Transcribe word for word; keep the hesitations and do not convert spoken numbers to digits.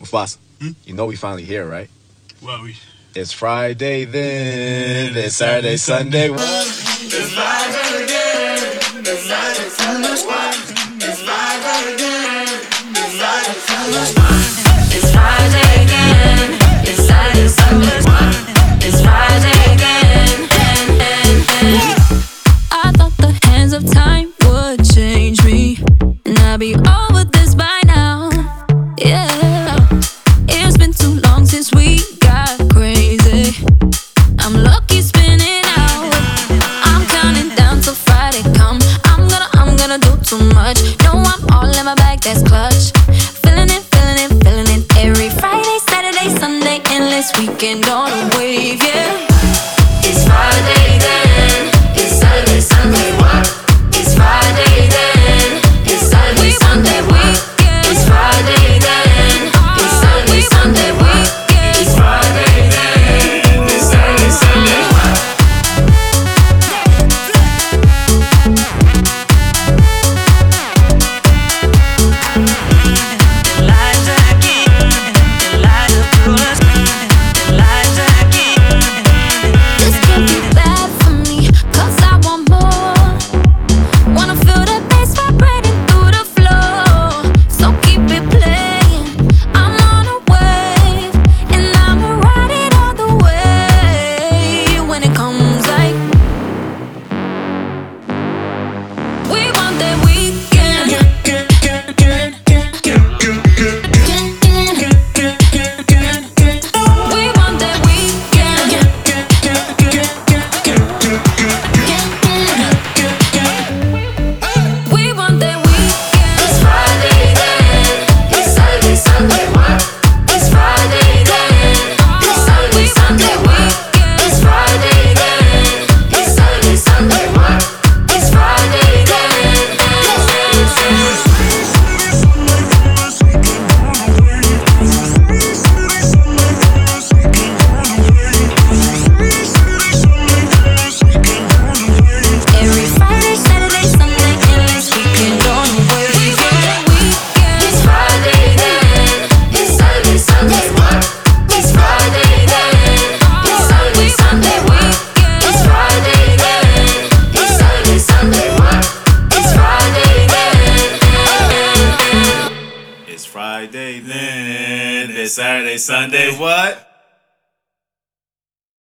Mufasa, Hmm? you know we finally here, right? Well, we. It's Friday then, it's Saturday, Sunday. It's Friday again. It's Friday, Sunday. It's Friday again. It's Friday, Sunday. It's Friday again. It's Saturday, Sunday. It's Friday again. I thought the hands of time would change me, and I'd be over this by now. Yeah, it's been too long since we got crazy. I'm lucky spinning out. I'm counting down till Friday come. I'm gonna, I'm gonna do too much. No, I'm all in my bag, that's clutch. Feeling it, feeling it, feeling it. Every Friday, Saturday, Sunday, endless weekend on a wave, yeah. It's Friday then. It's Saturday, Sunday, what? It's Friday then. It's Saturday, Sunday, what? It's Friday then. It's Saturday, Sunday, what? It's Friday then. It's Saturday, Sunday, what? This can't be bad for me, 'cause I want more. Wanna feel the bass vibrating through the floor. So keep it playing. I'm on a wave, and I'ma ride it all the way. When it comes like we want that weekend. We want that weekend. We want that weekend. It's Friday then. It's Saturday, Sunday, what? It's Friday then. It's Saturday, Sunday, what? It's Friday then. It's Saturday, Sunday, what? It's Friday then. Every Friday, Saturday, Sunday, endless weekend on the way. It's Friday then. It's Saturday, Sunday, what? It's Friday then. It's Saturday, Sunday, what? It's Friday then. It's Saturday, Sunday, what? It's Friday then. It's Friday then. It's Saturday, Sunday, what?